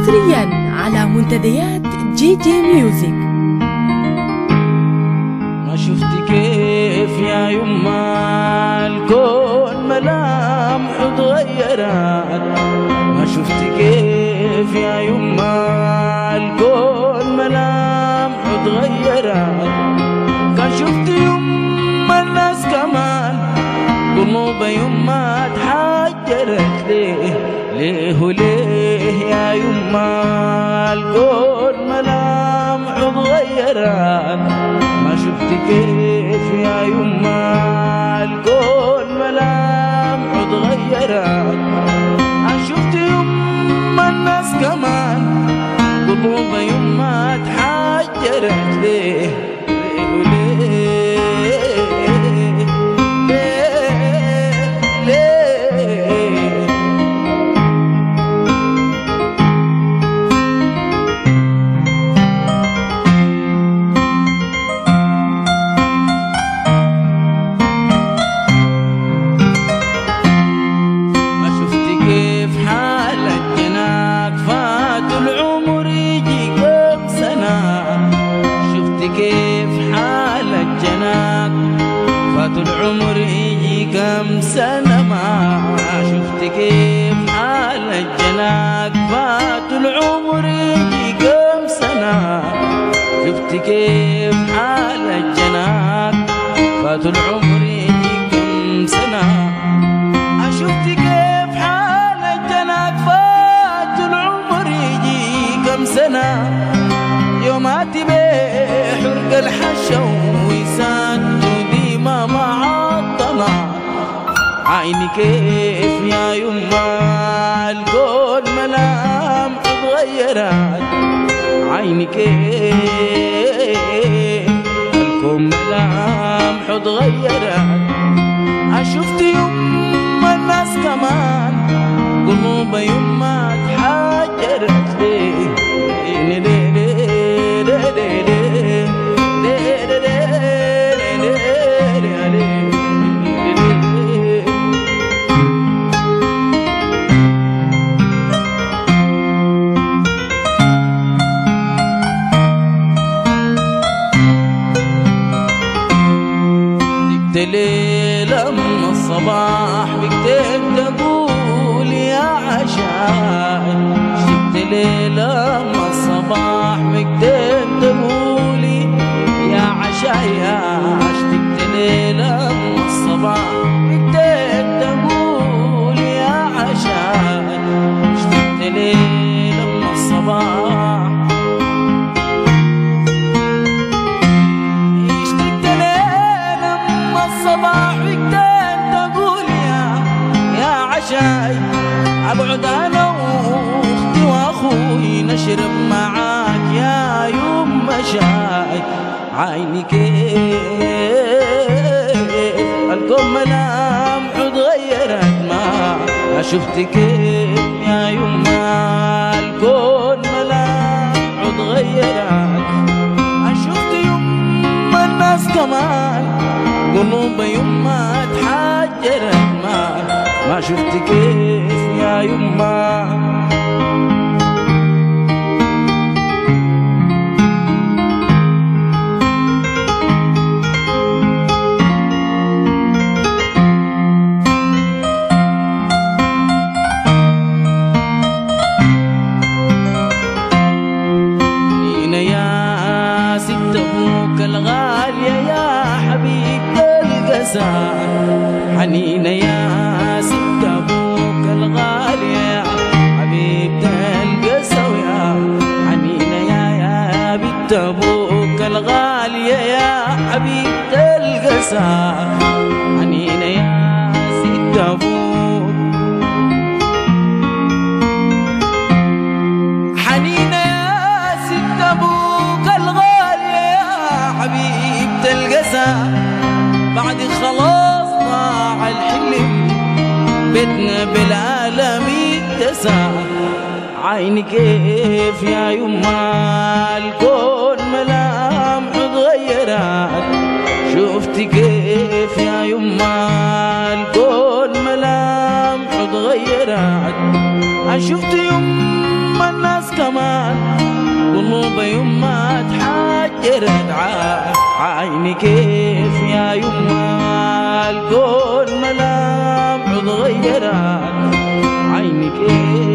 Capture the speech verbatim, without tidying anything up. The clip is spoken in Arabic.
حصريا على منتديات جي جي ميوزك. ما شفت كيف يا يما الكون ملامح اتغيرت، ما شفت كيف يا يما الكون ملامح اتغيرت. كان شفت يما الناس كمان قلوب يما اتحجرت. ليه ليه وليه يا يما الكون ملامح اتغيرت. ما شفت كيف يا يما الكون ملامح اتغيرت. أنا شفت يما الناس كمان قلوب يما اتحجرت. ليه ليه وليه ليه ليه ما شفت كيف حالك جناك فات العمر يجي كم سنة. شفت كيف حالك جناك فات العمر يجي كم سنة. ما شفت كيف حالك جناك فات العمر يجي كم سنة. شفت كيف حالك جناك فات العمر يجي كم سنة. شفت كيف حالك جناك فات العمر يجي كم سنة. يوماتي بحرق الحشا ويساد ديما معطلة. عيني كيف يا يما الكون ملامح اتغيرت. عيني كيف الكون ملامح اتغيرت. شفت يما الناس كمان قلوب يما اتحجرت. ليه ليه ليه ليه ليه ليه ليلة من الصباح بكتب تقول يا عشاي. شفت ليلة من الصباح بكتب تقولي يا عشاي. شفت ليلة من الصباح بكتب تقول يا عشاي. شفت ليلة من الصباح الصباح بكتب تقول يا يا عشاي. ابعد انا واختي واخوي نشرب معاك يا يما شاي. عيني كيف الكون ملامح اتغيرت. ما شفت كيف يا يما الكون ملامح اتغيرت. شفت يما الناس كمان قلوب يما اتحجرت. ما ما شفت كيف يا يما نينا يا ست ابوك الغالية يا حبيبتي حنينة يا ست أبوك الغالية حبيبة القسا. ويا حنينة يا يا بنت أبوك الغالية يا حبيبة القسا. حنينة يا ست أبوك حنينة يا ست أبوك الغالية يا حبيبة القسا. بعد خلاص ضاع الحلم بيتنا بالعالم اتسع. عيني كيف يا يما الكون ملامح اتغيرت. شفت كيف يا يما الكون ملامح اتغيرت. شفت يما يما الناس كمان قلوب يما تحجرت عيني كيف يا يما الكون ملامح اتغيرت عيني كيف